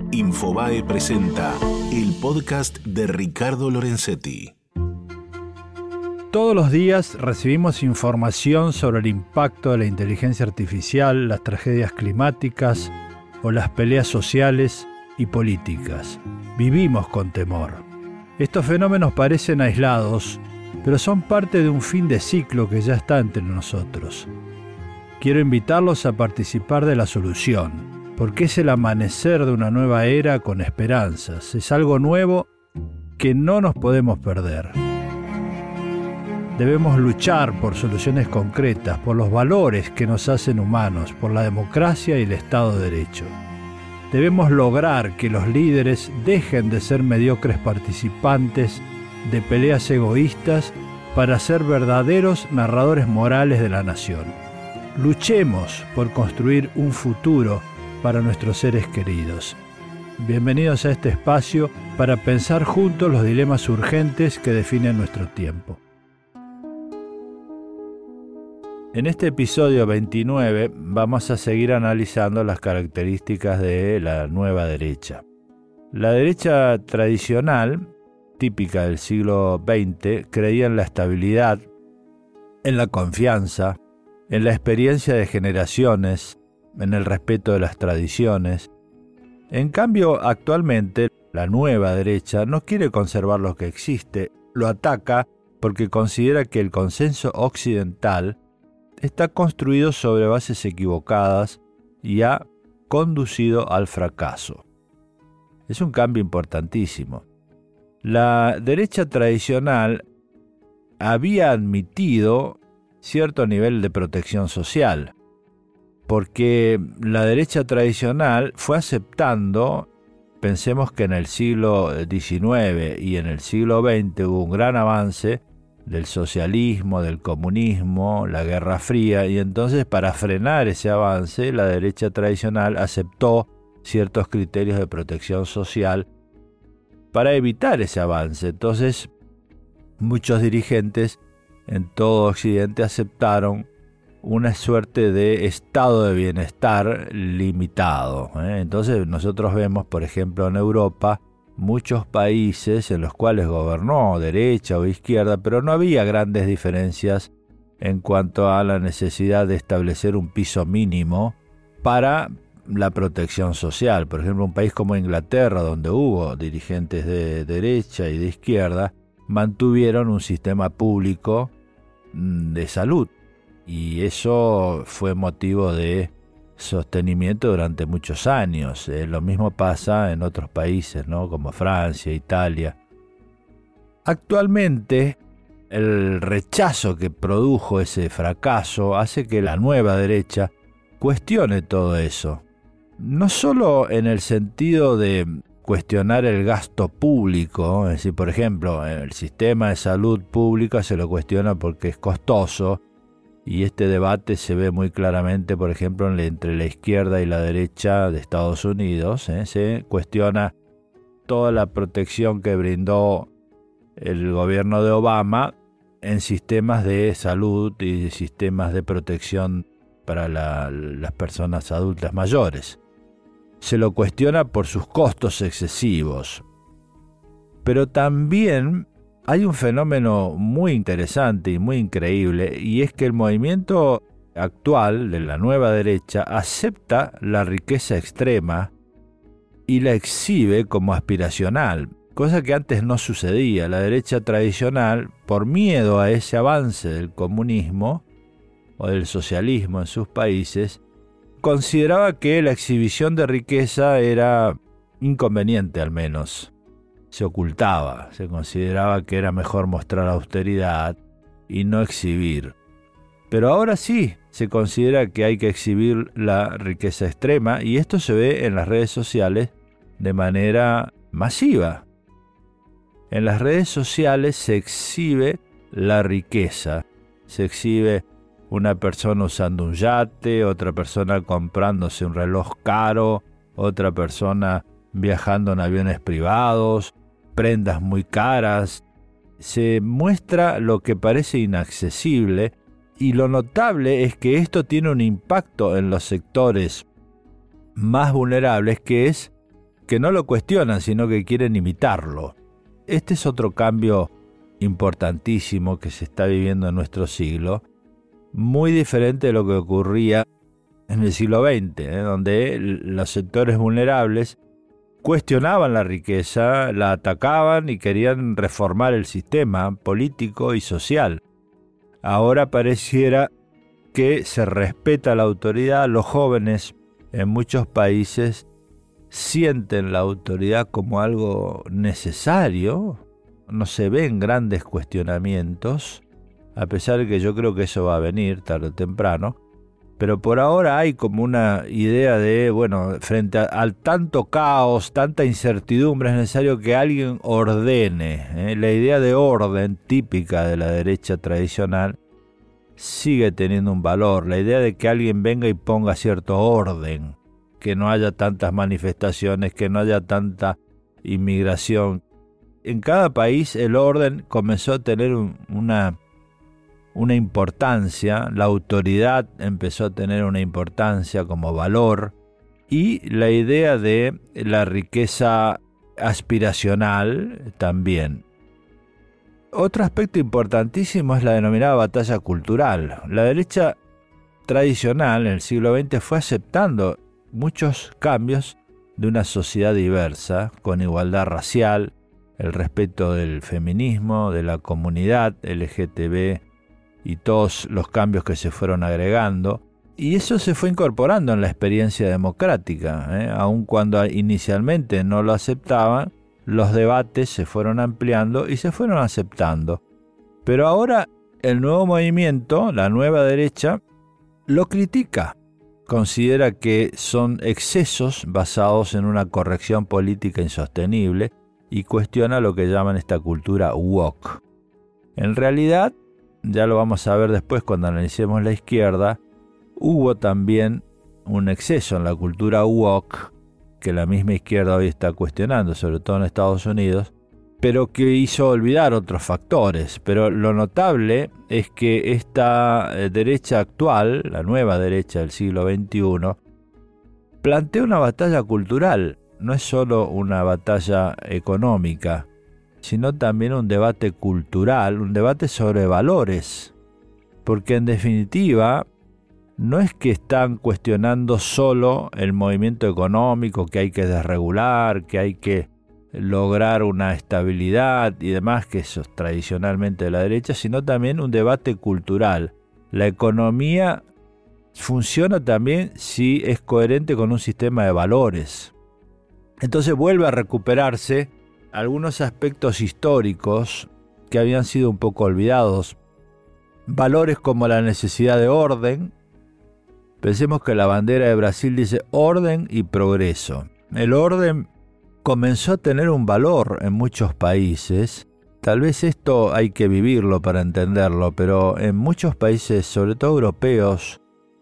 Infobae presenta el podcast de Ricardo Lorenzetti. Todos los días recibimos información sobre el impacto de la inteligencia artificial, las tragedias climáticas o las peleas sociales y políticas. Vivimos con temor. Estos fenómenos parecen aislados, pero son parte de un fin de ciclo que ya está entre nosotros. Quiero invitarlos a participar de la solución, porque es el amanecer de una nueva era con esperanzas. Es algo nuevo que no nos podemos perder. Debemos luchar por soluciones concretas, por los valores que nos hacen humanos, por la democracia y el Estado de Derecho. Debemos lograr que los líderes dejen de ser mediocres participantes de peleas egoístas para ser verdaderos narradores morales de la nación. Luchemos por construir un futuro para nuestros seres queridos. Bienvenidos a este espacio para pensar juntos los dilemas urgentes que definen nuestro tiempo. En este episodio 29 vamos a seguir analizando las características de la nueva derecha. La derecha tradicional, típica del siglo XX, creía en la estabilidad, en la confianza, en la experiencia de generaciones, en el respeto de las tradiciones. En cambio, actualmente, la nueva derecha no quiere conservar lo que existe, lo ataca porque considera que el consenso occidental está construido sobre bases equivocadas y ha conducido al fracaso. Es un cambio importantísimo. La derecha tradicional había admitido cierto nivel de protección social, porque la derecha tradicional fue aceptando, pensemos que en el siglo XIX y en el siglo XX hubo un gran avance del socialismo, del comunismo, la Guerra Fría, y entonces para frenar ese avance la derecha tradicional aceptó ciertos criterios de protección social para evitar ese avance. Entonces muchos dirigentes en todo Occidente aceptaron una suerte de estado de bienestar limitado. Entonces nosotros vemos, por ejemplo, en Europa, muchos países en los cuales gobernó derecha o izquierda, pero no había grandes diferencias en cuanto a la necesidad de establecer un piso mínimo para la protección social. Por ejemplo, un país como Inglaterra, donde hubo dirigentes de derecha y de izquierda, mantuvieron un sistema público de salud. Y eso fue motivo de sostenimiento durante muchos años. Lo mismo pasa en otros países, ¿no? Como Francia, Italia. Actualmente, el rechazo que produjo ese fracaso hace que la nueva derecha cuestione todo eso. No solo en el sentido de cuestionar el gasto público, es decir, por ejemplo, el sistema de salud pública se lo cuestiona porque es costoso. Y este debate se ve muy claramente, por ejemplo, entre la izquierda y la derecha de Estados Unidos. Se cuestiona toda la protección que brindó el gobierno de Obama en sistemas de salud y sistemas de protección para las personas adultas mayores. Se lo cuestiona por sus costos excesivos. Pero también hay un fenómeno muy interesante y muy increíble, y es que el movimiento actual de la nueva derecha acepta la riqueza extrema y la exhibe como aspiracional, cosa que antes no sucedía. La derecha tradicional, por miedo a ese avance del comunismo o del socialismo en sus países, consideraba que la exhibición de riqueza era inconveniente, al menos. Se ocultaba, se consideraba que era mejor mostrar austeridad y no exhibir. Pero ahora sí, se considera que hay que exhibir la riqueza extrema, y esto se ve en las redes sociales de manera masiva. En las redes sociales se exhibe la riqueza, se exhibe una persona usando un yate, otra persona comprándose un reloj caro, otra persona viajando en aviones privados, prendas muy caras. Se muestra lo que parece inaccesible, y lo notable es que esto tiene un impacto en los sectores más vulnerables, que es que no lo cuestionan, sino que quieren imitarlo. Este es otro cambio importantísimo que se está viviendo en nuestro siglo, muy diferente de lo que ocurría en el siglo XX, donde los sectores vulnerables cuestionaban la riqueza, la atacaban y querían reformar el sistema político y social. Ahora pareciera que se respeta la autoridad. Los jóvenes en muchos países sienten la autoridad como algo necesario. No se ven grandes cuestionamientos, a pesar de que yo creo que eso va a venir tarde o temprano. Pero por ahora hay como una idea de, frente al tanto caos, tanta incertidumbre, es necesario que alguien ordene. La idea de orden típica de la derecha tradicional sigue teniendo un valor. La idea de que alguien venga y ponga cierto orden, que no haya tantas manifestaciones, que no haya tanta inmigración. En cada país el orden comenzó a tener una importancia, la autoridad empezó a tener una importancia como valor, y la idea de la riqueza aspiracional también. Otro aspecto importantísimo es la denominada batalla cultural. La derecha tradicional en el siglo XX fue aceptando muchos cambios de una sociedad diversa, con igualdad racial, el respeto del feminismo, de la comunidad LGTB y todos los cambios que se fueron agregando. Y eso se fue incorporando en la experiencia democrática, aun cuando inicialmente no lo aceptaban. Los debates se fueron ampliando y se fueron aceptando. Pero ahora el nuevo movimiento, la nueva derecha, lo critica. Considera que son excesos basados en una corrección política insostenible y cuestiona lo que llaman esta cultura woke. En realidad, ya lo vamos a ver después cuando analicemos la izquierda, hubo también un exceso en la cultura woke que la misma izquierda hoy está cuestionando, sobre todo en Estados Unidos, pero que hizo olvidar otros factores. Pero lo notable es que esta derecha actual, la nueva derecha del siglo XXI, plantea una batalla cultural. No es solo una batalla económica, sino también un debate cultural, un debate sobre valores. Porque en definitiva, no es que están cuestionando solo el movimiento económico, que hay que desregular, que hay que lograr una estabilidad y demás, que eso es tradicionalmente de la derecha, sino también un debate cultural. La economía funciona también si es coherente con un sistema de valores. Entonces vuelve a recuperarse algunos aspectos históricos que habían sido un poco olvidados. Valores como la necesidad de orden. Pensemos que la bandera de Brasil dice orden y progreso. El orden comenzó a tener un valor en muchos países. Tal vez esto hay que vivirlo para entenderlo, pero en muchos países, sobre todo europeos,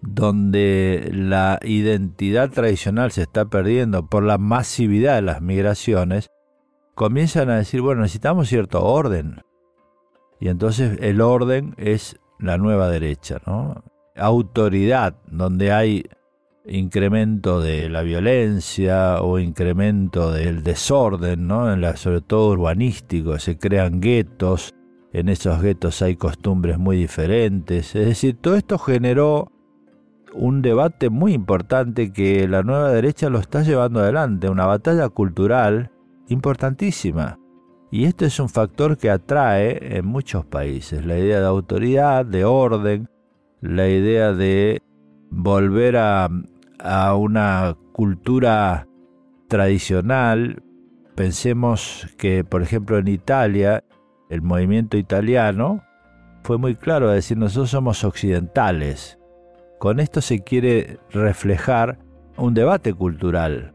donde la identidad tradicional se está perdiendo por la masividad de las migraciones, comienzan a decir, necesitamos cierto orden. Y entonces el orden es la nueva derecha, ¿no? Autoridad, donde hay incremento de la violencia o incremento del desorden, ¿no? Sobre todo urbanístico, se crean guetos, en esos guetos hay costumbres muy diferentes. Es decir, todo esto generó un debate muy importante que la nueva derecha lo está llevando adelante, una batalla cultural importantísima. Y esto es un factor que atrae en muchos países, la idea de autoridad, de orden, la idea de volver a una cultura tradicional. Pensemos que, por ejemplo, en Italia, el movimiento italiano fue muy claro a decir, nosotros somos occidentales. Con esto se quiere reflejar un debate cultural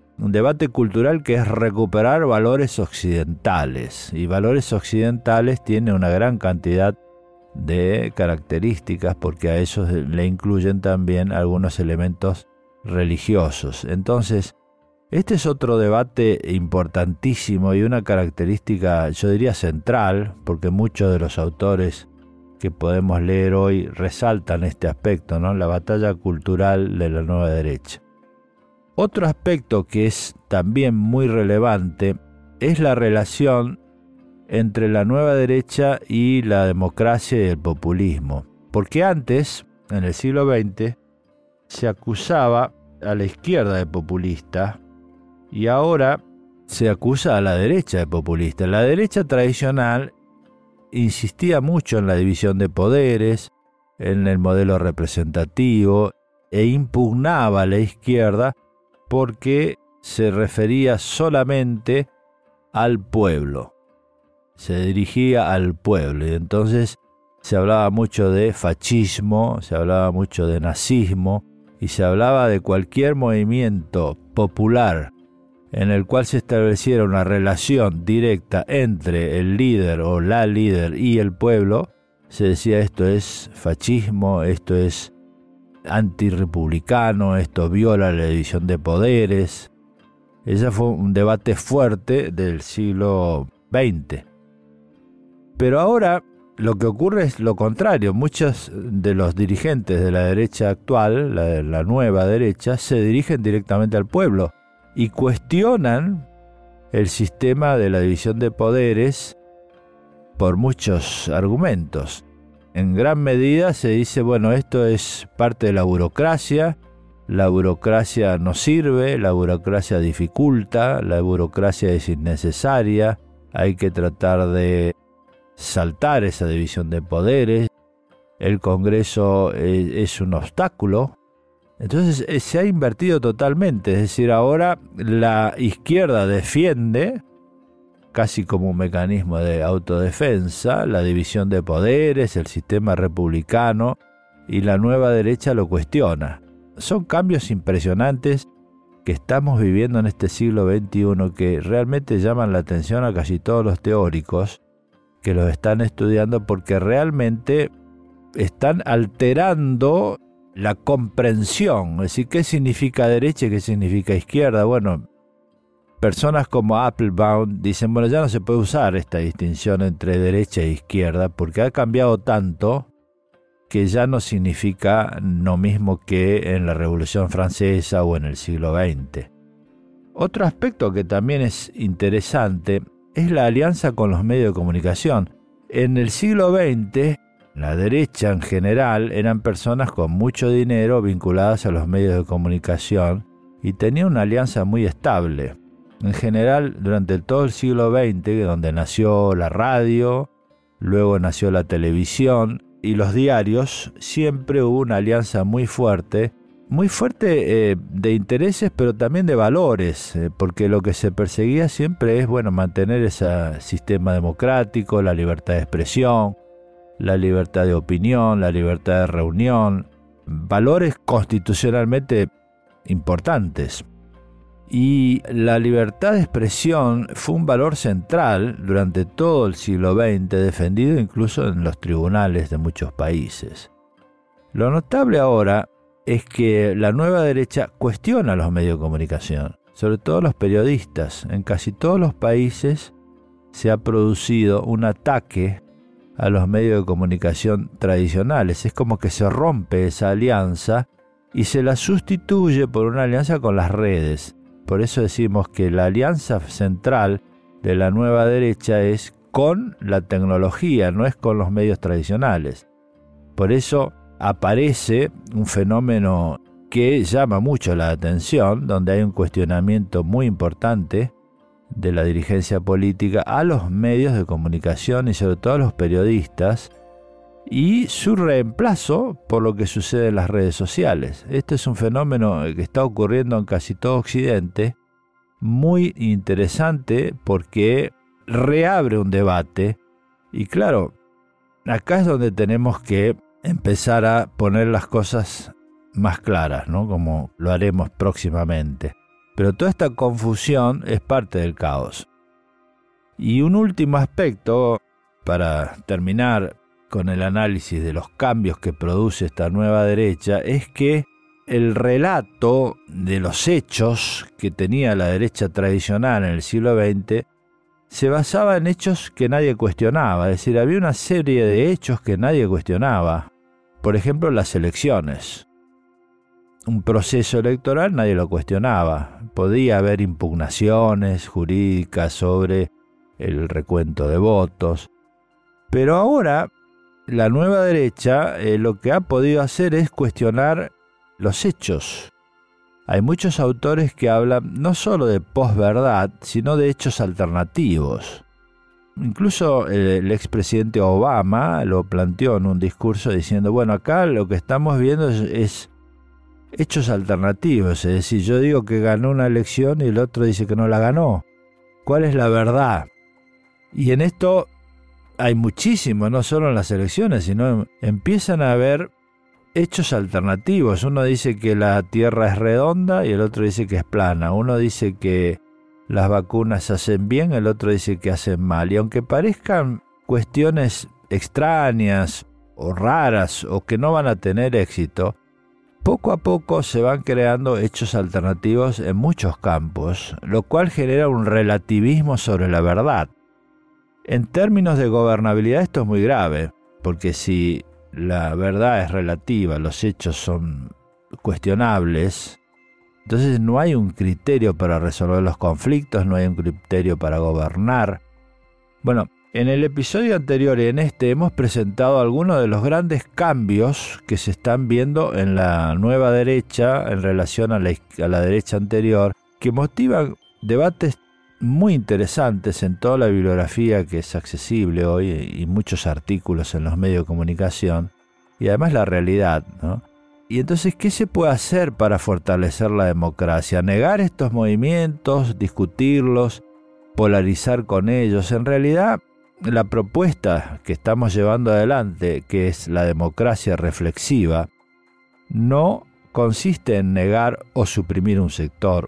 que es recuperar valores occidentales. Y valores occidentales tiene una gran cantidad de características, porque a eso le incluyen también algunos elementos religiosos. Entonces, este es otro debate importantísimo y una característica, yo diría, central, porque muchos de los autores que podemos leer hoy resaltan este aspecto, ¿no? La batalla cultural de la nueva derecha. Otro aspecto que es también muy relevante es la relación entre la nueva derecha y la democracia y el populismo. Porque antes, en el siglo XX, se acusaba a la izquierda de populista y ahora se acusa a la derecha de populista. La derecha tradicional insistía mucho en la división de poderes, en el modelo representativo, e impugnaba a la izquierda porque se refería solamente al pueblo, se dirigía al pueblo, y entonces se hablaba mucho de fascismo, se hablaba mucho de nazismo, y se hablaba de cualquier movimiento popular en el cual se estableciera una relación directa entre el líder o la líder y el pueblo. Se decía esto es fascismo, esto es antirrepublicano, esto viola la división de poderes. Ese fue un debate fuerte del siglo XX. Pero ahora lo que ocurre es lo contrario. Muchos de los dirigentes de la derecha actual, la nueva derecha, se dirigen directamente al pueblo y cuestionan el sistema de la división de poderes por muchos argumentos. En gran medida se dice, bueno, esto es parte de la burocracia no sirve, la burocracia dificulta, la burocracia es innecesaria, hay que tratar de saltar esa división de poderes, el Congreso es un obstáculo. Entonces se ha invertido totalmente, es decir, ahora la izquierda defiende, casi como un mecanismo de autodefensa, la división de poderes, el sistema republicano, y la nueva derecha lo cuestiona. Son cambios impresionantes que estamos viviendo en este siglo XXI que realmente llaman la atención a casi todos los teóricos que los están estudiando, porque realmente están alterando la comprensión. Es decir, ¿qué significa derecha y qué significa izquierda? Bueno, personas como Applebaum dicen, bueno, ya no se puede usar esta distinción entre derecha e izquierda porque ha cambiado tanto que ya no significa lo mismo que en la Revolución Francesa o en el siglo XX. Otro aspecto que también es interesante es la alianza con los medios de comunicación. En el siglo XX, la derecha en general eran personas con mucho dinero vinculadas a los medios de comunicación y tenía una alianza muy estable. En general, durante todo el siglo XX, donde nació la radio, luego nació la televisión y los diarios, siempre hubo una alianza muy fuerte de intereses, pero también de valores, porque lo que se perseguía siempre es, mantener ese sistema democrático, la libertad de expresión, la libertad de opinión, la libertad de reunión, valores constitucionalmente importantes. Y la libertad de expresión fue un valor central durante todo el siglo XX, defendido incluso en los tribunales de muchos países. Lo notable ahora es que la nueva derecha cuestiona los medios de comunicación, sobre todo los periodistas. En casi todos los países se ha producido un ataque a los medios de comunicación tradicionales. Es como que se rompe esa alianza y se la sustituye por una alianza con las redes. Por eso decimos que la alianza central de la nueva derecha es con la tecnología, no es con los medios tradicionales. Por eso aparece un fenómeno que llama mucho la atención, donde hay un cuestionamiento muy importante de la dirigencia política a los medios de comunicación y sobre todo a los periodistas, y su reemplazo por lo que sucede en las redes sociales. Este es un fenómeno que está ocurriendo en casi todo Occidente, muy interesante porque reabre un debate, y claro, acá es donde tenemos que empezar a poner las cosas más claras, ¿no? Como lo haremos próximamente. Pero toda esta confusión es parte del caos. Y un último aspecto, para terminar con el análisis de los cambios que produce esta nueva derecha, es que el relato de los hechos que tenía la derecha tradicional en el siglo XX se basaba en hechos que nadie cuestionaba. Es decir, había una serie de hechos que nadie cuestionaba. Por ejemplo, las elecciones. un proceso electoral nadie lo cuestionaba. Podía haber impugnaciones jurídicas sobre el recuento de votos. Pero ahora la nueva derecha lo que ha podido hacer es cuestionar los hechos. Hay muchos autores que hablan no solo de posverdad, sino de hechos alternativos. Incluso el expresidente Obama lo planteó en un discurso diciendo, bueno, acá lo que estamos viendo es hechos alternativos, es decir, yo digo que ganó una elección y el otro dice que no la ganó. ¿Cuál es la verdad? Y en esto hay muchísimo, no solo en las elecciones, sino empiezan a haber hechos alternativos. Uno dice que la Tierra es redonda y el otro dice que es plana. Uno dice que las vacunas hacen bien, el otro dice que hacen mal. Y aunque parezcan cuestiones extrañas o raras o que no van a tener éxito, poco a poco se van creando hechos alternativos en muchos campos, lo cual genera un relativismo sobre la verdad. En términos de gobernabilidad esto es muy grave, porque si la verdad es relativa, los hechos son cuestionables, entonces no hay un criterio para resolver los conflictos, no hay un criterio para gobernar. Bueno, en el episodio anterior y en este hemos presentado algunos de los grandes cambios que se están viendo en la nueva derecha en relación a la derecha anterior, que motivan debates muy interesantes en toda la bibliografía que es accesible hoy y muchos artículos en los medios de comunicación, y además la realidad, ¿no? Y entonces, ¿qué se puede hacer para fortalecer la democracia? Negar estos movimientos, discutirlos, polarizar con ellos. En realidad, la propuesta que estamos llevando adelante, que es la democracia reflexiva, no consiste en negar o suprimir un sector,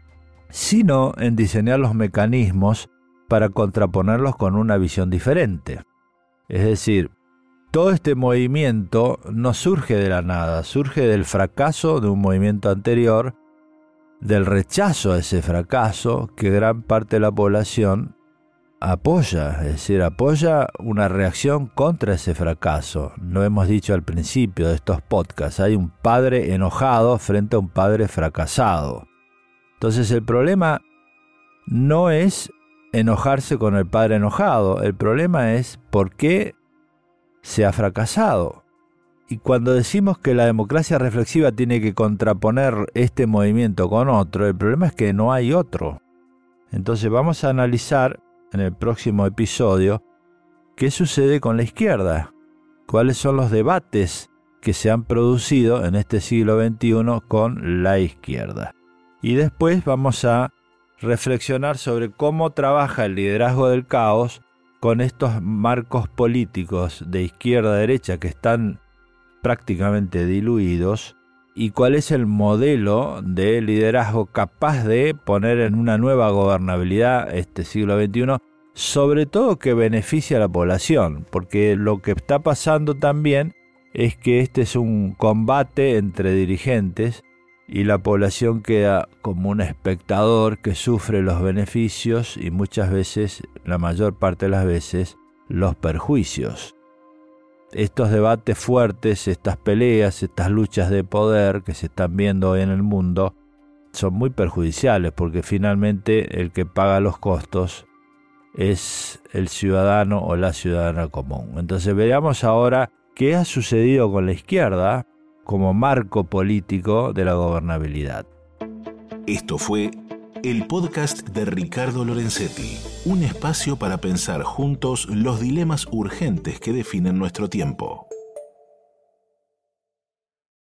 sino en diseñar los mecanismos para contraponerlos con una visión diferente. Es decir, todo este movimiento no surge de la nada, surge del fracaso de un movimiento anterior, del rechazo a ese fracaso que gran parte de la población apoya, es decir, apoya una reacción contra ese fracaso. Lo hemos dicho al principio de estos podcasts, hay un padre enojado frente a un padre fracasado. Entonces el problema no es enojarse con el padre enojado, el problema es por qué se ha fracasado. Y cuando decimos que la democracia reflexiva tiene que contraponer este movimiento con otro, el problema es que no hay otro. Entonces vamos a analizar en el próximo episodio qué sucede con la izquierda, cuáles son los debates que se han producido en este siglo XXI con la izquierda. Y después vamos a reflexionar sobre cómo trabaja el liderazgo del caos con estos marcos políticos de izquierda a derecha que están prácticamente diluidos y cuál es el modelo de liderazgo capaz de poner en una nueva gobernabilidad este siglo XXI, sobre todo que beneficie a la población, porque lo que está pasando también es que este es un combate entre dirigentes y la población queda como un espectador que sufre los beneficios y muchas veces, la mayor parte de las veces, los perjuicios. Estos debates fuertes, estas peleas, estas luchas de poder que se están viendo hoy en el mundo son muy perjudiciales porque finalmente el que paga los costos es el ciudadano o la ciudadana común. Entonces veamos ahora qué ha sucedido con la izquierda como marco político de la gobernabilidad. Esto fue el podcast de Ricardo Lorenzetti, un espacio para pensar juntos los dilemas urgentes que definen nuestro tiempo.